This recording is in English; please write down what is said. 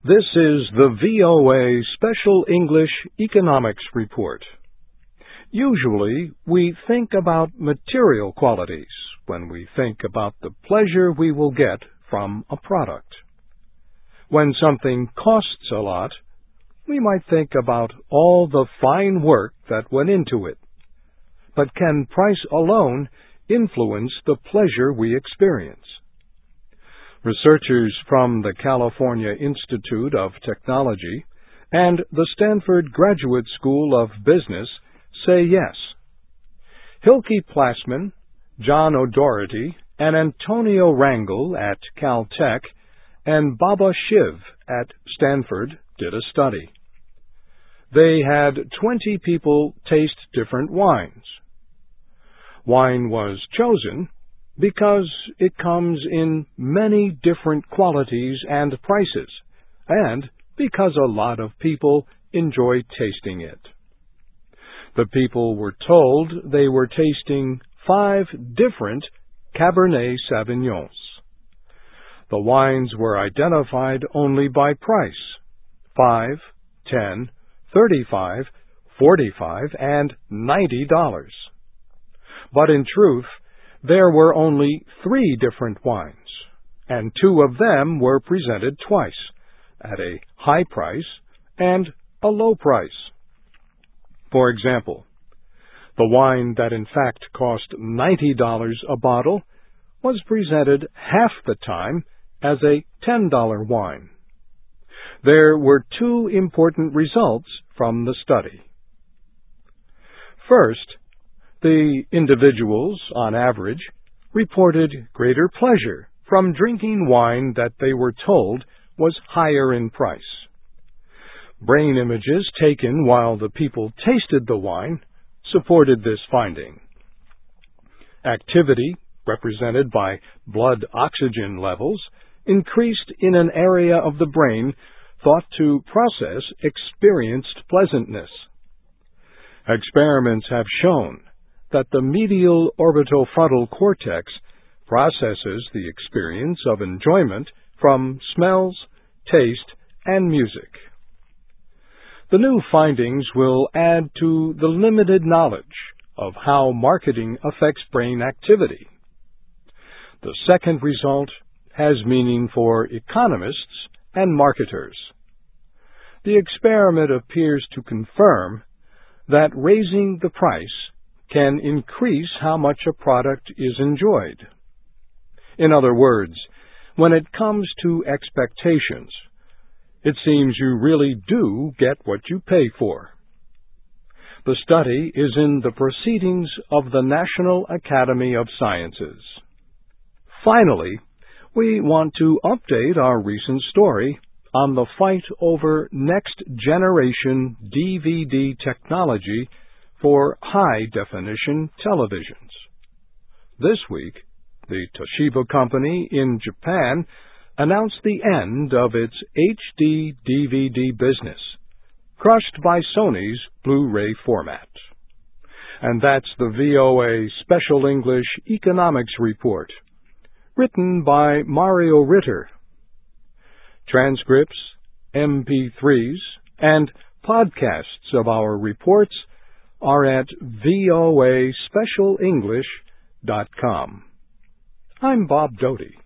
This is the VOA Special English Economics Report. Usually, we think about material qualities when we think about the pleasure we will get from a product. When something costs a lot, we might think about all the fine work that went into it. But can price alone influence the pleasure we experience? Researchers from the California Institute of Technology and the Stanford Graduate School of Business say yes. Hilke Plassman, John O'Doherty, and Antonio Rangel at Caltech and Baba Shiv at Stanford did a study. They had 20 people taste different wines. Wine was chosen because it comes in many different qualities and prices, and because a lot of people enjoy tasting it. The people were told they were tasting 5 different Cabernet Sauvignons. The wines were identified only by price: 5, 10, 35, 45, and $90. But in truth, there were only 3 different wines, and 2 of them were presented twice, at a high price and a low price. For example, the wine that in fact cost $90 a bottle was presented half the time as a $10 wine. There were 2 important results from the study. First, the individuals, on average, reported greater pleasure from drinking wine that they were told was higher in price. Brain images taken while the people tasted the wine supported this finding. Activity, represented by blood oxygen levels, increased in an area of the brain thought to process experienced pleasantness. Experiments have shown that the medial orbitofrontal cortex processes the experience of enjoyment from smells, taste, and music. The new findings will add to the limited knowledge of how marketing affects brain activity. The second result has meaning for economists and marketers. The experiment appears to confirm that raising the price can increase how much a product is enjoyed. In other words, when it comes to expectations, it seems you really do get what you pay for. The study is in the Proceedings of the National Academy of Sciences. Finally, we want to update our recent story on the fight over next-generation DVD technology for high-definition televisions. This week, the Toshiba company in Japan announced the end of its HD DVD business, crushed by Sony's Blu-ray format. And that's the VOA Special English Economics Report, written by Mario Ritter. Transcripts, MP3s, and podcasts of our reports are at voaspecialenglish.com. I'm Bob Doty.